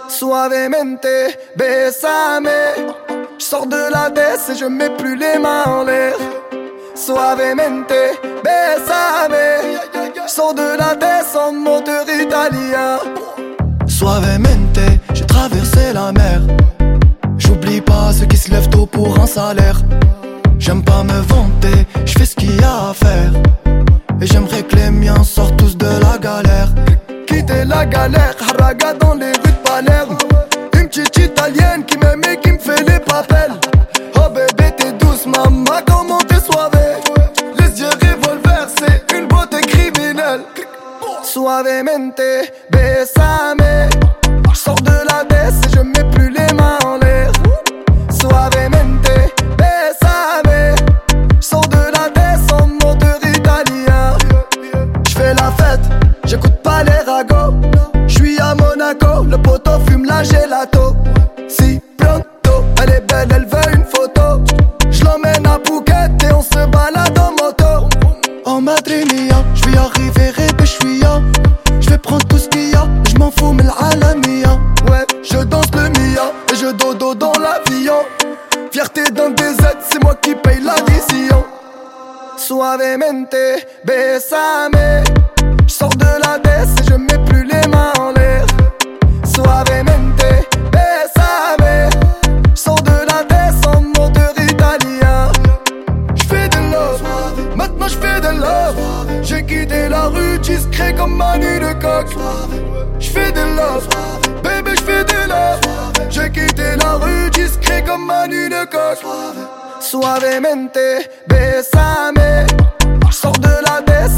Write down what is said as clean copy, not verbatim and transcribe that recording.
Suavemente, bésame. J'sors de la baisse et je mets plus les mains en l'air. Suavemente, bésame. J'sors de la baisse en moteur italien. Suavemente, j'ai traversé la mer. J'oublie pas ceux qui se lèvent tôt pour un salaire. J'aime pas me vanter, j'fais ce qu'il y a à faire. Et j'aimerais que les miens sortent tous de la galère. Quitter la galère, haraga dans les rues de Palerme. Une petite italienne qui m'aime et qui me fait les papels. Oh bébé t'es douce maman, comment t'es soivée. Les yeux revolver, c'est une beauté criminelle. Suavemente, bésame. J'sors de la baisse et je mets plus les mains en l'air. Suavemente, bésame. J'sors de la baisse en moteur italien. J'fais la fête, j'écoute pas les ragots. J'suis à Monaco, le poteau fume la gelato. Si pronto, elle est belle, elle veut une photo. J'l'emmène à Phuket et on se balade en moto. En Madrid mia, j'vais arriver et j'suis ya. J'vais prendre tout ce qu'il y a, j'm'en fous mais l'alamia. Ouais, je danse le mia et je dodo dans l'avion. Fierté d'un DZ, c'est moi qui paye l'addition. Suavemente, bésame. J'sors de la baisse et je mets plus les mains en l'air. Suavemente, bésame. J'sors de la baisse en moteur italien. J'fais de love, maintenant j'fais de love. J'ai quitté la rue discret comme Manu de coq. J'fais de love, baby j'fais de love. J'ai quitté la rue discret comme Manu de coq. Suavemente, bésame. J'sors de la baisse